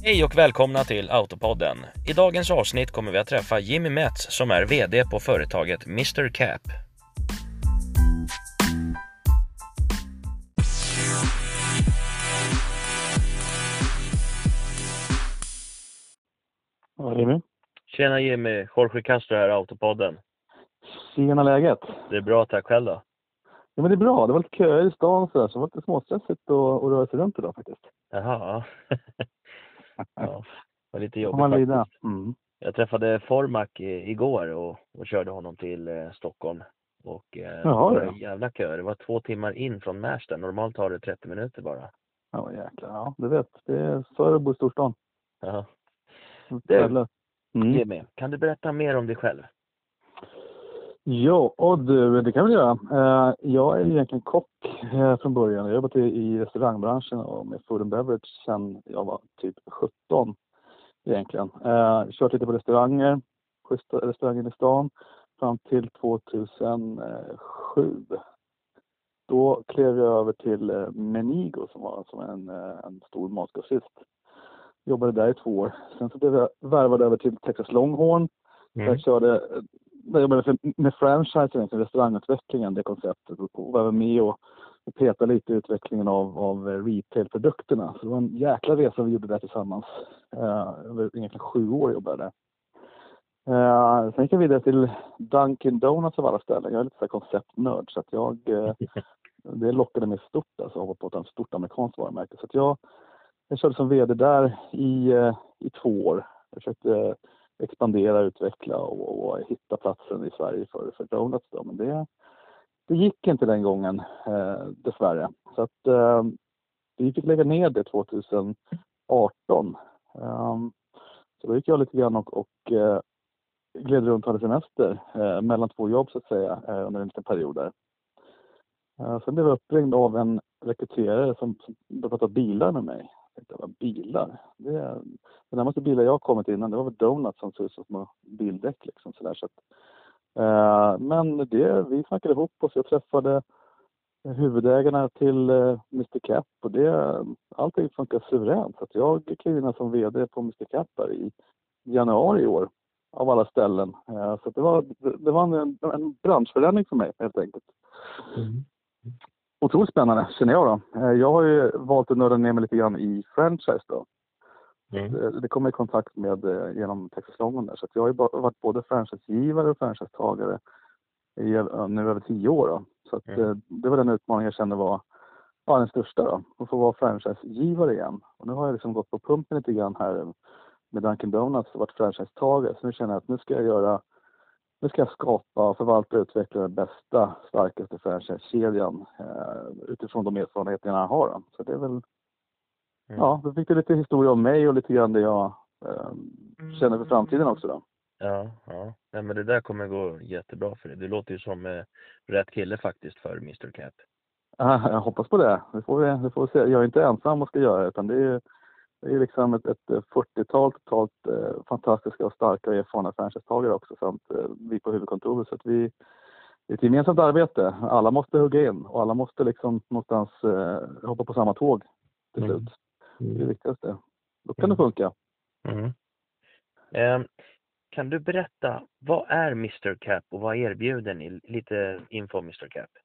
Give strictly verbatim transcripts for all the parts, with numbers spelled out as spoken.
Hej och välkomna till Autopodden. I dagens avsnitt kommer vi att träffa Jimmy Metz som är vd på företaget mister Cap. Ja, Jimmy. Tjena Jimmy, Jorge Castro här, Autopodden. Tjena läget. Det är bra, tack själv då. Ja, men det är bra. Det var lite köer i stan så, där, så det var lite småstressigt att, att röra sig runt idag faktiskt. Jaha. Ja, det var lite Får jobbigt man faktiskt. lida. Mm. Jag träffade Formac i, igår och, och körde honom till eh, Stockholm. Och eh, Jaha, det var ja. jävla köer. Det var två timmar in från Märsta. Normalt tar det trettio minuter bara. Ja, jäklar. Ja, du vet. Det är så att bo i storstan. Ja. Du. Du, Mm. Jimmy, kan du berätta mer om dig själv? Ja, och du, det kan vi göra. Eh, Jag är egentligen kock eh, från början. Jag har jobbat i, i restaurangbranschen och med food and beverage sedan jag var typ sjutton egentligen. Eh, kört lite på restauranger, schyssta restauranger i stan fram till tvåtusensju. Då klev jag över till eh, Menigo som var som en, eh, en stor matgrossist. Jobbade där i två år. Sen så blev jag värvad över till Texas Longhorn. Mm. Där jag körde, där jag jobbade för, med franchise, restaurangutvecklingen, det konceptet. Och var med och, och petade lite i utvecklingen av, av retailprodukterna. Så det var en jäkla resa vi gjorde där tillsammans. Uh, över egentligen sju år jobbade jag där. Uh, sen gick jag vidare till Dunkin' Donuts av alla ställen. Jag är lite så här konceptnörd så att jag... Uh, det lockade mig stort alltså, att hoppa på ett stort amerikanskt varumärke. Så att jag, jag körde som vd där i, i två år. Jag försökte expandera, utveckla och, och hitta platsen i Sverige för, för donuts. Då. Men det, det gick inte den gången eh, dessvärre. Så att eh, vi fick lägga ner det tjugoarton. Um, så då gick jag lite grann och, och eh, gled runt och hade semester eh, mellan två jobb så att säga eh, under en liten period där. Uh, sen blev jag uppringd av en rekryterare som, som pratade bilar med mig. Jag tänkte, vad bilar? Det är, den närmaste bilar jag har kommit innan, det var väl donuts som såg ut som små bildäck. Liksom, så där, så att, uh, men det, vi snackade ihop oss. Jag träffade huvudägarna till uh, mister Cap. Och det, allting funkar suveränt. Så att jag klev in som vd på mister Cap i januari i år. Av alla ställen. Uh, så det var, det, det var en, en branschförändring för mig helt enkelt. Mm. Otroligt spännande, känner jag då. Jag har ju valt att nörda ner mig lite grann i franchise då. Mm. Det kommer i kontakt med genom Texas Longhorn där. Så att jag har ju varit både franchisegivare och franchisetagare i nu över tio år då. Så att mm. det var den utmaningen jag kände var ja, den största då. Att få vara franchisegivare igen. Och nu har jag liksom gått på pumpen lite grann här med Dunkin' Donuts och varit franchisetagare. Så nu känner jag att nu ska jag göra Nu ska jag skapa och förvalta och utveckla den bästa, starkaste franchise-kedjan eh, utifrån de erfarenheter jag har. Då. Så det är väl, mm. ja, då fick du lite historia om mig och lite grann det jag eh, känner för framtiden också då. Ja, ja. Nej, men det där kommer gå jättebra för dig. Du låter ju som eh, rätt kille faktiskt för mister Cap. Ja, jag hoppas på det. Det får vi, det får vi se. Jag är inte ensam och ska göra utan det är Det är liksom ett, ett fyrtiotal totalt eh, fantastiska och starka och erfarna franchisetagare också samt eh, vi på huvudkontoret. Så att vi, det är ett gemensamt arbete. Alla måste hugga in och alla måste liksom någonstans eh, hoppa på samma tåg till slut. Mm. Mm. Det är det viktigaste. Då kan mm. det funka. Mm. Eh, kan du berätta, vad är mister Cap och vad erbjuder ni? Lite info om mister Cap.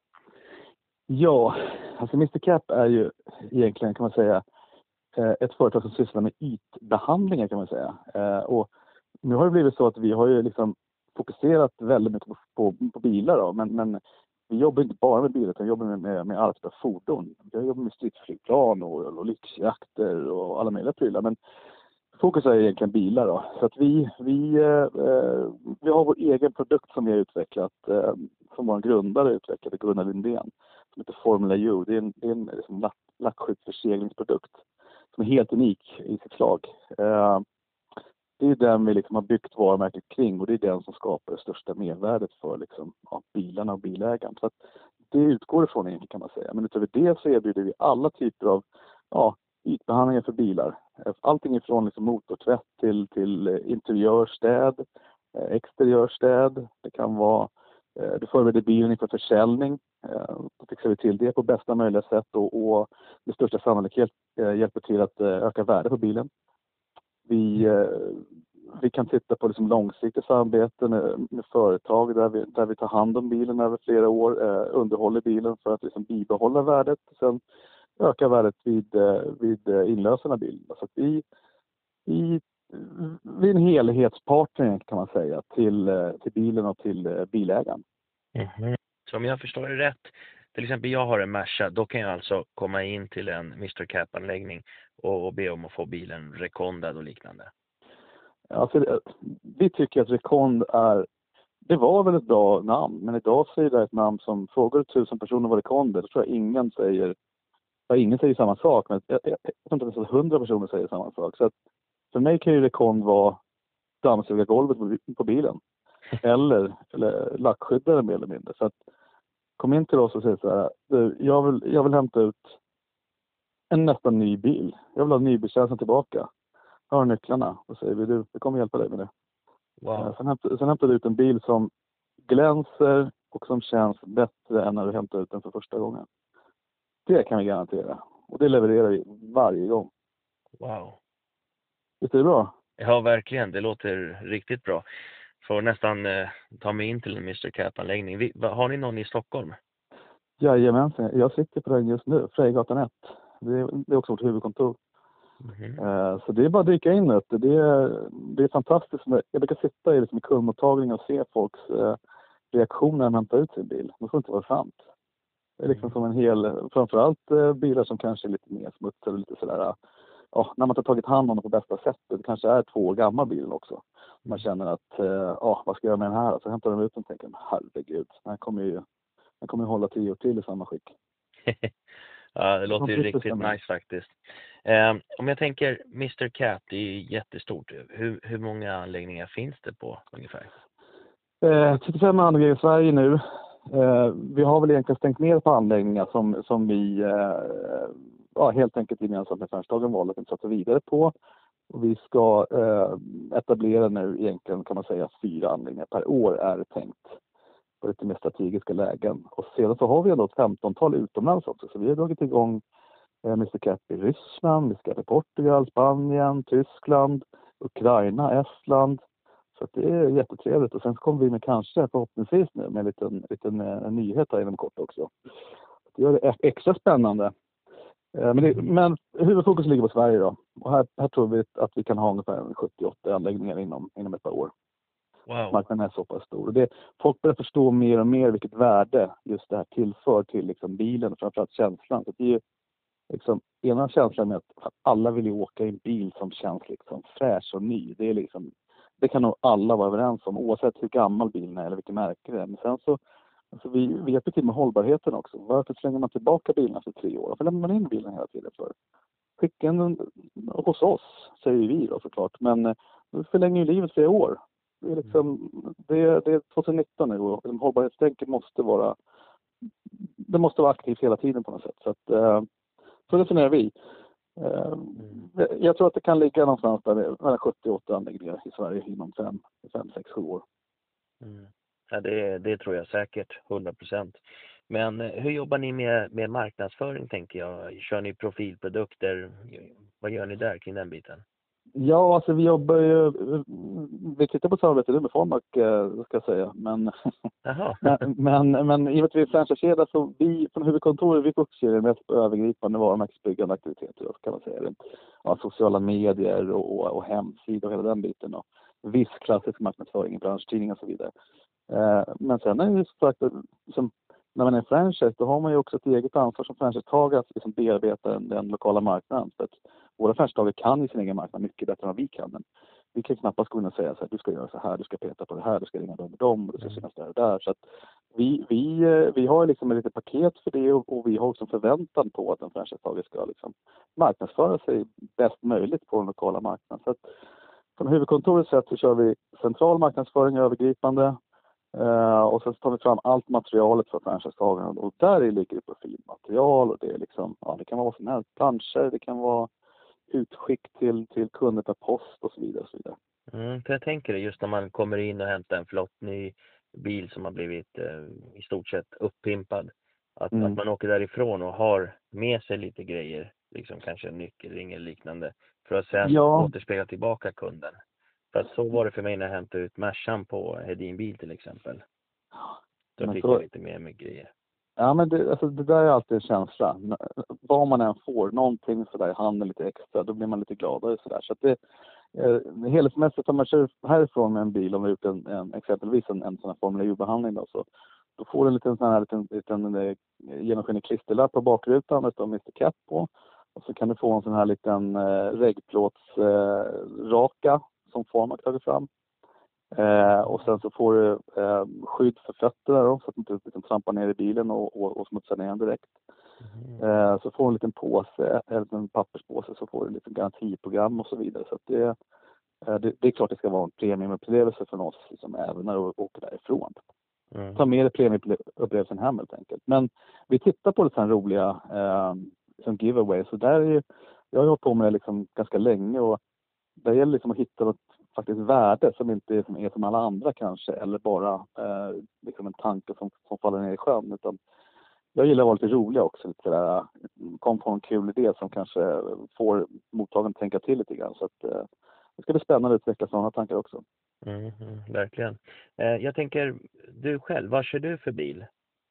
Ja, alltså mister Cap är ju egentligen kan man säga ett företag som sysslar med ytbehandlingar kan man säga. Eh, och nu har det blivit så att vi har ju liksom fokuserat väldigt mycket på, på, på bilar då, men, men vi jobbar inte bara med bilar utan vi jobbar med, med, med arbetade fordon. Vi jobbar med stridsflygplan och, och lyxjakter och alla möjliga prylar, men fokus är egentligen bilar då. Så att vi, vi, eh, vi har vår egen produkt som vi har utvecklat, eh, som vår grundare utvecklade, Gunnar Lindén, som heter Formula U. Det är en, det är en liksom, lack, lackskyddsförseglingsprodukt som är helt unik i sitt slag. Eh, det är den vi liksom har byggt varumärket kring och det är den som skapar det största mervärdet för liksom, ja, bilarna och bilägaren. Så att det utgår ifrån egentligen kan man säga. Men utöver det så erbjuder vi alla typer av ja, ytbehandlingar för bilar. Allting ifrån liksom motortvätt till, till interiörstäd, exteriörstäd. Det kan vara, du förbereder bilen inför försäljning. Då fixar vi till det på bästa möjliga sätt och, och med största sannolikhet hjälper till att öka värde på bilen. Vi, eh, vi kan titta på liksom långsiktiga samarbeten med, med företag där vi, där vi tar hand om bilen över flera år, eh, underhåller bilen för att liksom bibehålla värdet. Sen öka värdet vid, eh, vid eh, inlösen av bilen. Så att vi, vi, vi är en helhetspartner kan man säga till, eh, till bilen och till eh, bilägaren. Mhm. Så om jag förstår det rätt, till exempel jag har en Merca, då kan jag alltså komma in till en mister Cap-anläggning och, och be om att få bilen rekondad och liknande. Alltså, det- vi tycker att Recond är, det var väl ett bra namn, men idag så är det ett namn som frågar tusen personer vad Recond är, då tror jag ingen säger, ja, ingen säger samma sak, men jag, jag, jag tror inte att hundra personer säger samma sak. Så att för mig kan ju Recond vara dammsugargolvet på, på bilen. Eller, eller lackskyddare mer eller mindre. Så att kom in till oss och säg så här, du, jag vill, jag vill hämta ut en nästan ny bil. Jag vill ha nybilstjänsten tillbaka. Jag har nycklarna. Och säger vi, du, vi kommer hjälpa dig med det. Wow. Sen hämtar, sen hämtar du ut en bil som glänser och som känns bättre än när du hämtar ut den för första gången. Det kan vi garantera. Och det levererar vi varje gång. Wow. Visst är det bra? Ja, verkligen. Det låter riktigt bra. Får nästan eh, ta mig in till en mister Cap-anläggning. Vi, va- har ni någon i Stockholm? Jajamensan. Jag sitter på den just nu. Frejgatan ett. Det är, det är också vårt huvudkontor. Mhm. Eh, Så det är bara att dyka in. vet du. Det är, det är fantastiskt. Jag brukar sitta i liksom i kundmottagningen och se folks eh, reaktioner när de hämtar ut sin bil. Det får inte vara sant. Det är liksom Mm. som en hel, framförallt eh, bilar som kanske är lite mer smutsiga och lite sådär, ja, när man inte har tagit hand om dem på bästa sätt. Det kanske är två år gammal bilen också. Man känner att, eh, ja, vad ska jag göra med den här? Så hämtar de ut den och tänker, herregud, den här kommer ju, den kommer ju hålla tio år till i samma skick. Ja, det Det låter ju kommer riktigt stämma. nice faktiskt. Eh, om jag tänker mister Cap, det är ju jättestort. Hur, hur många anläggningar finns det på ungefär? Eh, trettiofem anläggningar i Sverige nu. Eh, vi har väl egentligen stängt ner på anläggningar som, som vi eh, ja, helt enkelt gemensamt med företagen valde att inte satsa vidare på. Och vi ska eh, etablera nu egentligen kan man säga fyra anläggningar per år är det tänkt. På lite mer strategiska lägen. Och sedan så har vi ändå ett femtontal utomlands också. Så vi har dragit igång eh, mister Cap i Ryssland, mister Cap i Portugal, Spanien, Tyskland, Ukraina, Estland. Så att det är jättetrevligt. Och sen så kommer vi med kanske förhoppningsvis nu med en liten, liten eh, nyhet här inom kort också. Det gör det extra spännande. Eh, Men, det, men huvudfokus ligger på Sverige då. Och här, här tror vi att vi kan ha ungefär sjuttio åttio anläggningar inom, inom ett par år. Wow. Marknaden är så pass stor. Och det, folk börjar förstå mer och mer vilket värde just det här tillför till liksom bilen. Framförallt känslan. Så det är ju liksom, ena känslan med att alla vill ju åka i en bil som känns liksom fräsch och ny. Det är liksom, det kan nog alla vara överens om oavsett hur gammal bilen är eller vilket märke det är. Men sen så, alltså vi, vi hjälper till med hållbarheten också. Varför slänger man tillbaka bilen efter tre år? Varför lämnar man in bilen hela tiden för? Skicka den hos oss, säger vi då såklart. Men eh, vi förlänger ju livet flera år. Det är, liksom, det, det är tjugonitton nu och hållbarhetstänket måste vara, det måste vara aktivt hela tiden på något sätt. Så, att, eh, så resonerar vi. Eh, jag tror att det kan ligga någonstans där mellan sjuttio åttio anläggningar i Sverige inom fem sex sju år. Mm. Ja, det, det tror jag säkert, hundra procent. Men eh, hur jobbar ni med, med marknadsföring tänker jag? Kör ni profilprodukter? Vad gör ni där kring den biten? Ja, alltså vi jobbar ju, vi tittar på samarbete nu med Formac ska jag säga, men, Jaha. men, men, men i och med att vi är franchisekedja så vi från huvudkontoret vi fokuserar mest på övergripande varumärkesbyggande aktiviteter kan man säga. Ja, sociala medier och, och, och hemsida och hela den biten och viss klassisk marknadsföring i branschtidningar och så vidare. Eh, men sen är det ju så sagt som när man är franchise då har man ju också ett eget ansvar som franchisetagare att liksom bearbeta den, den lokala marknaden. För att våra franchisetagare kan i sin egen marknad mycket bättre än vad vi kan. Men vi kan knappast gå in och säga så här, du ska göra så här, du ska peta på det här, du ska ringa dem och dem och du ska synas där och där. Så att vi, vi, vi har liksom ett litet paket för det och, och vi har också en förväntan på att en franchisetagare ska liksom marknadsföra sig bäst möjligt på den lokala marknaden. Så att från huvudkontorets sätt så kör vi central marknadsföring övergripande. Uh, och sen så tar vi fram allt materialet för franchisetagarna och där ligger det profilmaterial och det är liksom, ja det kan vara vad som helst, planscher, det kan vara utskick till, till kunder per post och så vidare och så vidare. Mm, för jag tänker det just när man kommer in och hämtar en flott ny bil som har blivit eh, i stort sett uppimpad. Att, Mm. att man åker därifrån och har med sig lite grejer, liksom kanske en nyckelring eller liknande för att sen Ja. återspegla tillbaka kunden. För att så var det för mig när jag hämtade ut Mercan på Hedin bil till exempel. Då Men fick så- jag lite mer med grejer. Ja, men det, alltså, det där är alltid en känsla. N- Vad man än får, någonting sådär i handen lite extra, då blir man lite gladare sådär. Så att det, eh, helhetsmässigt om man kör härifrån med en bil, om vi har gjort en, en, exempelvis en, en sån här Formel U-behandling då, så då får du en liten sån här liten, liten eh, genomskinlig klisterlapp på bakrutan med mister Cap på. Och så kan du få en sån här liten eh, regplåtsraka eh, raka som Formac tagit fram. Eh, och sen så får du eh, skydd för fötterna då, så att du inte liksom trampar ner i bilen och, och, och smutsar ner den direkt. Mm. Eh, så får du en liten påse, eller en papperspåse, så får du lite garantiprogram och så vidare. Så att det, eh, det, det är klart det ska vara en premiumupplevelse för oss liksom, även när du åker därifrån. Mm. Ta med dig premiumupplevelsen hem helt enkelt. Men vi tittar på lite roliga eh, som giveaway. Så där är ju, jag har hållit på med det liksom ganska länge och det gäller liksom att hitta något faktiskt värde som inte är som, är som alla andra kanske, eller bara eh, liksom en tanke som, som faller ner i sjön. Utan jag gillar att vara lite rolig också. Lite sådär, kom på en kul idé som kanske får mottagaren att tänka till lite grann. Så att, eh, det ska bli spännande att utveckla sådana tankar också. Mm, mm, verkligen. Eh, jag tänker, du själv, vad kör du för bil?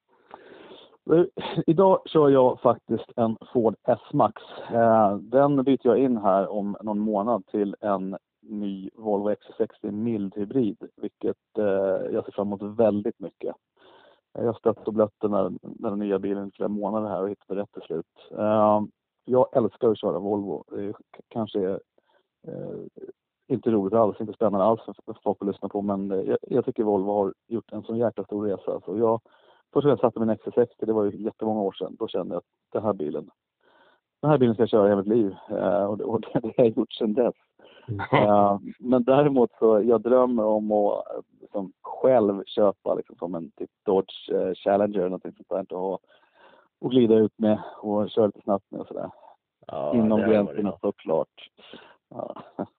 Idag kör jag faktiskt en Ford S-Max. Eh, den byter jag in här om någon månad till en ny Volvo X C sextio mild hybrid, vilket eh, jag ser fram emot väldigt mycket. Jag har stött och blött den, här, den nya bilen i flera månader här och hittade rätt till slut. Eh, jag älskar att köra Volvo. Det är, kanske är eh, inte roligt alls, inte spännande alls för folk att lyssna på, men jag, jag tycker Volvo har gjort en så jäkla stor resa. Så jag Först när jag satte min X C sextio, det var ju jättemånga år sedan, då kände jag att den här bilen, den här bilen ska jag köra i hela mitt liv. Eh, och, det, och det har jag gjort sedan dess. Eh, men däremot så, jag drömmer om att liksom, själv köpa liksom, som en typ Dodge eh, Challenger eller någonting sånt där. Och, och glida ut med och köra lite snabbt med och sådär. Ja, Inom det har varit gränserna något. såklart. Ja.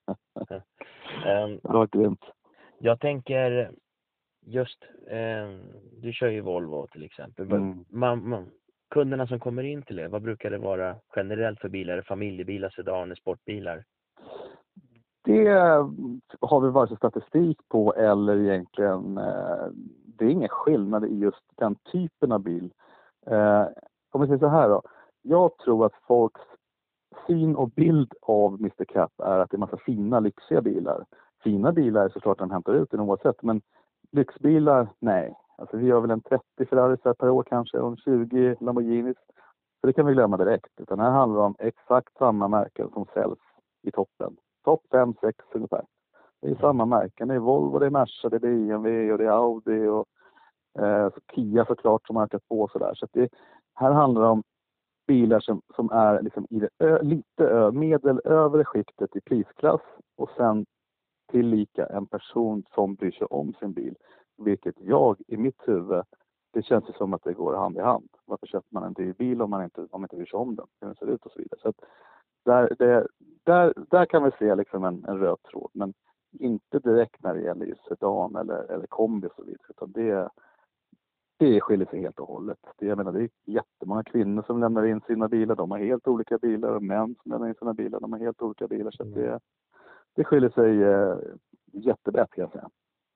Ehm, Det var grymt. jag tänker just, eh, du kör ju Volvo till exempel. Mm. Man, man, kunderna som kommer in till er, vad brukar det vara generellt för bilar? Familjebilar, sedaner, sportbilar? Det har vi varken statistik på eller egentligen, eh, det är ingen skillnad i just den typen av bil. Eh, om vi säger så här då, jag tror att folks syn och bild av mister Cap är att det är massa fina, lyxiga bilar. Fina bilar är såklart de hämtar ut den oavsett, men lyxbilar, nej. Alltså vi gör väl en trettio Ferraris per år kanske och en tjugo Lamborghinis. Så det kan vi glömma direkt. Utan här handlar det om exakt samma märken som säljs i toppen. Topp fem sex ungefär. Det är samma märken. Det är Volvo, det är Merca, det är B M W och det är Audi och eh, så Kia såklart som har ökat på och sådär. Så att det, här handlar det om bilar som, som är liksom i det ö, lite ö, medel övre skiktet i prisklass och sen tillika en person som bryr sig om sin bil. Vilket jag i mitt huvud, det känns ju som att det går hand i hand. Varför köper man en dyr bil om man inte, om man inte bryr sig om den? Hur den ser ut och så vidare. Så att där, det, där, där kan vi se liksom en, en röd tråd. Men inte direkt när det gäller just sedan eller, eller kombi och så vidare. Utan det, det skiljer sig helt och hållet. Det, jag menar, det är jättemånga kvinnor som lämnar in sina bilar. De har helt olika bilar. Och män som lämnar in sina bilar. De har helt olika bilar. Så att det, det skiljer sig eh, jättebrett kan jag säga.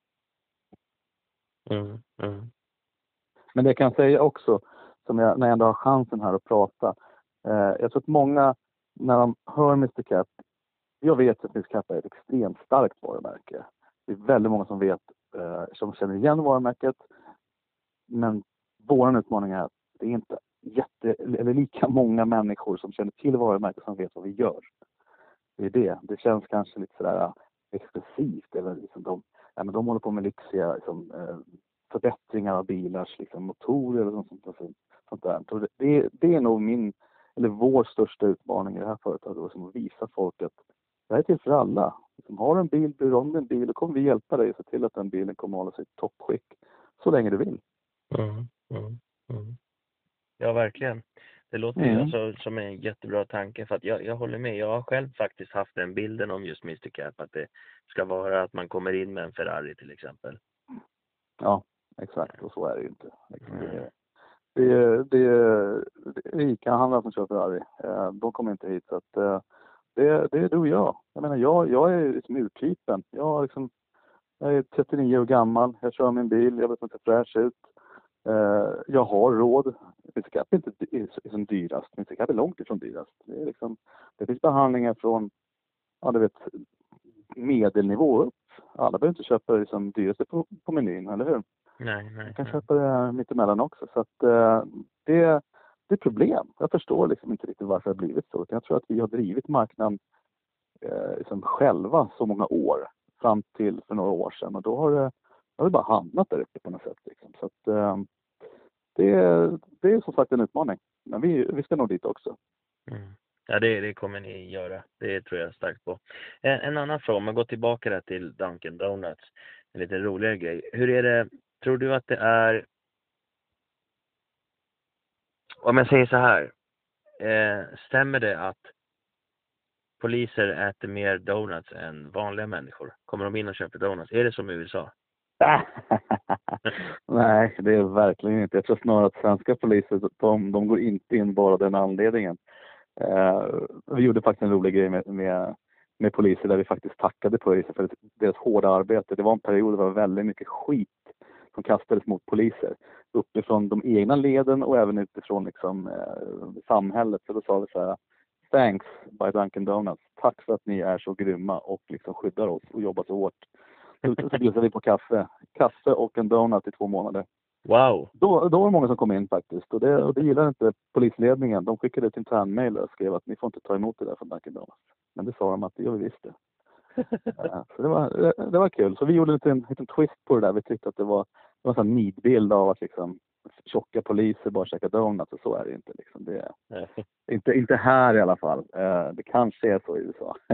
Mm, mm. Men det jag kan säga också, som jag, när jag ändå har chansen här att prata. Eh, jag tror att många, när de hör mister Cap, jag vet att mister Cap är ett extremt starkt varumärke. Det är väldigt många som vet, eh, som känner igen varumärket. Men vår utmaning är att det är inte jätte, eller lika många människor som känner till varumärket som vet vad vi gör. Det är det. Det känns kanske lite sådär exklusivt. Eller liksom de, ja, men de håller på med lyxiga liksom, eh, förbättringar av bilars liksom, motorer eller sånt, sånt, sånt där. Så det, det, det är nog min, eller vår största utmaning i det här företaget. Som att visa folk att det här är till för alla. Liksom, har du en bil, bryr om din bil, då kommer vi hjälpa dig att se till att den bilen kommer att hålla sig i toppskick så länge du vill. Mm, mm, mm. Ja, verkligen. Det låter ju Mm. alltså som en jättebra tanke, för att jag, jag håller med. Jag har själv faktiskt haft den bilden om just mister Cap, att det ska vara att man kommer in med en Ferrari till exempel. Ja, exakt. Och så är det ju inte. Liksom, Mm. det, det, det, det är rika handlare som kör Ferrari. Eh, de kommer inte hit. Så att, eh, Det, det är du och jag. Jag menar, jag, jag är liksom urtypen. Jag, liksom, jag är trettionio år gammal. Jag kör min bil. Jag vet inte fräsch ut. Uh, jag har råd. Mister Cap är inte är som dyrast. Mister Cap är långt ifrån dyrast. Det, är liksom, det finns behandlingar från, ja, du vet, medelnivå upp. Alla behöver inte köpa liksom dyraste på, på menyn, eller hur? Nej, nej. Jag kan nej. köpa det mitt emellan också. Så att uh, det, det är problem. Jag förstår liksom inte riktigt varför det har blivit så. Jag tror att vi har drivit marknaden uh, liksom själva så många år. Fram till för några år sedan. Och då har det, har det bara hamnat där uppe på något sätt. Liksom. Så att uh, det, det är som sagt en utmaning. Men vi, vi ska nog dit också. Mm. Ja, det, det kommer ni göra. Det tror jag starkt på. En, en annan fråga, om man går tillbaka där till Dunkin' Donuts. En lite roligare grej. Hur är det, tror du att det är... Om jag säger så här. Eh, stämmer det att poliser äter mer donuts än vanliga människor? Kommer de in och köper donuts? Är det som i U S A? Nej, det är verkligen inte. Jag tror snarare att svenska poliser, de, de går inte in bara av den anledningen. Uh, vi gjorde faktiskt en rolig grej med, med, med poliser där vi faktiskt tackade poliser för deras hårda arbete. Det var en period där det var väldigt mycket skit som kastades mot poliser. Uppifrån de egna leden och även utifrån liksom, uh, samhället. Så då sa vi så här: thanks by Dunkin' Donuts. Tack för att ni är så grymma och liksom skyddar oss och jobbar så hårt. Så bjussade vi på kaffe. Kaffe och en donut i två månader. Wow! Då, då var det många som kom in faktiskt. Och det, och det gillade inte polisledningen. De skickade ett internmail och skrev att ni får inte ta emot det där från Dunkin' Donuts. Men det sa de att det gör vi visst det. Så det var, det, det var kul. Så vi gjorde en liten, liten twist på det där. Vi tyckte att det var, det var en sån nidbild av att liksom tjocka poliser bara käka donuts. Och så är det inte. Liksom. Det är, inte, inte här i alla fall. Det kanske är så i U S A.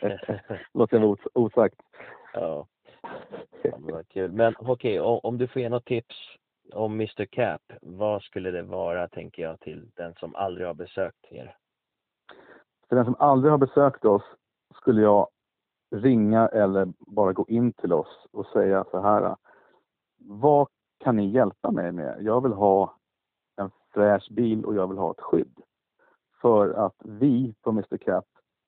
Låt jag vara os- osagt. Ja. Ja, det var kul. Men okej, okay, om, om du får ge något tips om mister Cap, vad skulle det vara, tänker jag, till den som aldrig har besökt er? För den som aldrig har besökt oss skulle jag ringa eller bara gå in till oss och säga så här: vad kan ni hjälpa mig med? Jag vill ha en fräsch bil och jag vill ha ett skydd. För att vi på mister Cap,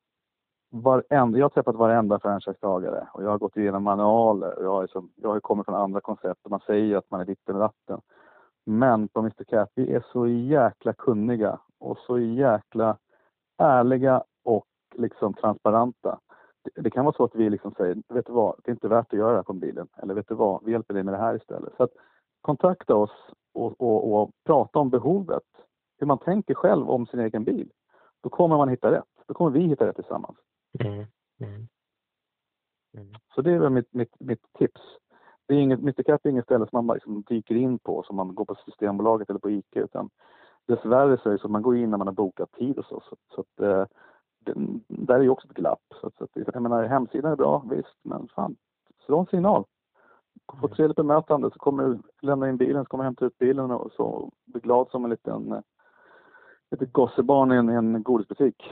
varenda, jag har träffat varenda franchisetagare och jag har gått igenom manualer och jag har, liksom, jag har kommit från andra koncept och man säger att man är ditten i ratten. Men på mister Cap, vi är så jäkla kunniga och så jäkla ärliga och liksom transparenta. Det, det kan vara så att vi liksom säger, vet du vad, det är inte värt att göra det här på bilen. Eller vet du vad, vi hjälper dig med det här istället. Så att kontakta oss och, och, och prata om behovet. Hur man tänker själv om sin egen bil. Då kommer man hitta rätt. Då kommer vi hitta rätt tillsammans. Mm. Mm. Mm. Så det är väl mitt, mitt, mitt tips. Det är inget, mister Cap är inget ställe som man bara liksom dyker in på, som man går på Systembolaget eller på ICA, utan dessvärre så är det så att man går in när man har bokat tid och så. Så, så att, eh, det, där är ju också ett glapp. Så att, så att, jag menar, hemsidan är bra, visst, men fan, slå en signal. Få Mm. trevligt bemötande, så kommer du lämna in bilen, så kommer hämta ut bilen och så bli glad som en liten ett gossebarn i en, en godisbutik.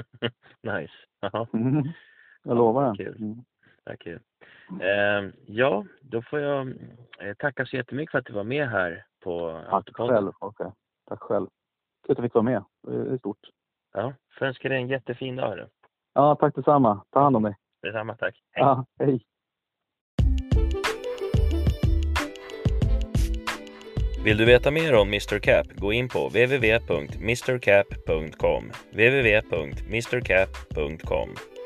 Nice. Jaha. Mm. Jag lovar det. Kul. Mm. Ja, kul. Eh, ja, då får jag eh, tacka så jättemycket för att du var med här på Tack Autopodden. själv. Okay. Tack själv. Kul att jag fick vara med. Det är stort. Ja, för jag önskar dig en jättefin dag. Då. Ja, tack detsamma. Ta hand om dig. Detsamma, tack. Hej. Ja, hej. Vill du veta mer om mister Cap, gå in på w w w punkt mister cap punkt com w w w punkt mister cap punkt com.